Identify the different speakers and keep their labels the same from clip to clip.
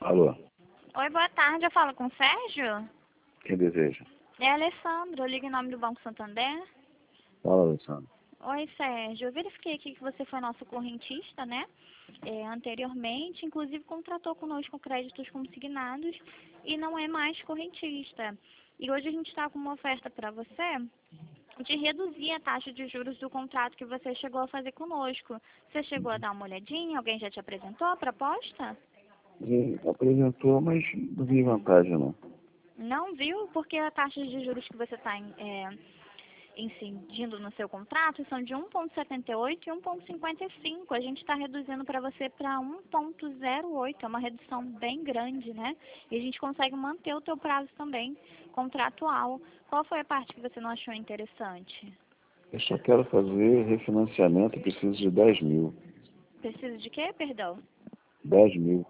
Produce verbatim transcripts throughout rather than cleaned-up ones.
Speaker 1: Alô,
Speaker 2: Oi, boa tarde. Eu falo com o Sérgio?
Speaker 1: quem deseja?
Speaker 2: É a Alessandra. Eu ligo em nome do Banco Santander.
Speaker 1: Fala, Alessandro.
Speaker 2: Oi, Sérgio. Eu verifiquei aqui que você foi nosso correntista, né? É, anteriormente, inclusive contratou conosco créditos consignados e não é mais correntista. E hoje a gente está com uma oferta para você de reduzir a taxa de juros do contrato que você chegou a fazer conosco. Você chegou a dar uma olhadinha? Alguém já te apresentou a proposta?
Speaker 1: Ele apresentou, mas não vi
Speaker 2: Uhum.
Speaker 1: vantagem, não.
Speaker 2: Não viu? Porque a taxa de juros que você está é, incidindo no seu contrato são de um vírgula setenta e oito e um vírgula cinquenta e cinco. A gente está reduzindo para você para um vírgula zero oito. É uma redução bem grande, né? E a gente consegue manter o teu prazo também contratual. Qual foi a parte que você não achou interessante?
Speaker 1: Eu só quero fazer refinanciamento e preciso de dez mil.
Speaker 2: Precisa de quê, perdão?
Speaker 1: dez mil.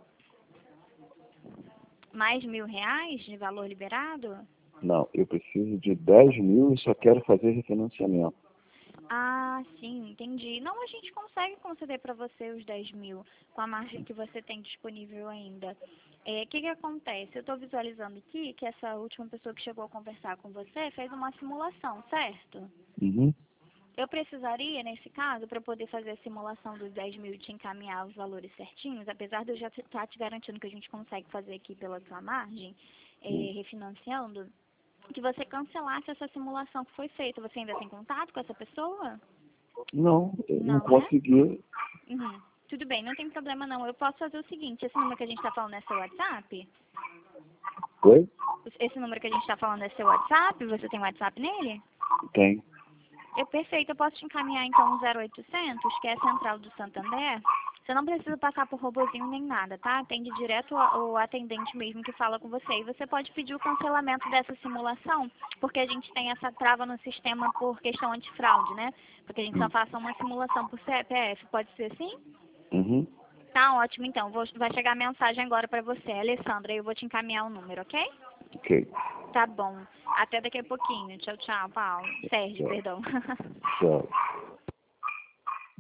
Speaker 2: Mais mil reais de valor liberado?
Speaker 1: Não, eu preciso de dez mil e só quero fazer refinanciamento.
Speaker 2: Ah, sim, entendi. Não, a gente consegue conceder para você os dez mil com a margem que você tem disponível ainda. É, o que que acontece? Eu estou visualizando aqui que essa última pessoa que chegou a conversar com você fez uma simulação, certo?
Speaker 1: Uhum.
Speaker 2: Eu precisaria, nesse caso, para poder fazer a simulação dos dez mil e te encaminhar os valores certinhos, apesar de eu já estar te garantindo que a gente consegue fazer aqui pela sua margem, é,
Speaker 1: Hum.
Speaker 2: refinanciando, que você cancelasse essa simulação que foi feita. Você ainda tem contato com essa pessoa?
Speaker 1: Não, eu não
Speaker 2: Não, né?
Speaker 1: consegui.
Speaker 2: Uhum. Tudo bem, não tem problema não. Eu posso fazer o seguinte, esse número que a gente está falando é seu WhatsApp?
Speaker 1: Oi?
Speaker 2: Esse número que a gente está falando é seu WhatsApp? Você tem WhatsApp nele?
Speaker 1: Tem.
Speaker 2: Eu, perfeito, eu posso te encaminhar então um zero oitocentos, que é a central do Santander. Você não precisa passar por robozinho nem nada, tá? Atende direto o o atendente mesmo que fala com você. E você pode pedir o cancelamento dessa simulação, porque a gente tem essa trava no sistema por questão antifraude, né? Porque a gente só
Speaker 1: Hum.
Speaker 2: faça uma simulação por C P F. Pode ser assim?
Speaker 1: Uhum.
Speaker 2: Tá ótimo, então. Vou, vai chegar a mensagem agora pra você, Alessandra. Eu vou te encaminhar o número, ok?
Speaker 1: Ok.
Speaker 2: Tá bom. Até daqui a pouquinho. Tchau, tchau, Paulo. Sérgio,
Speaker 1: Tchau.
Speaker 2: perdão.
Speaker 1: Tchau.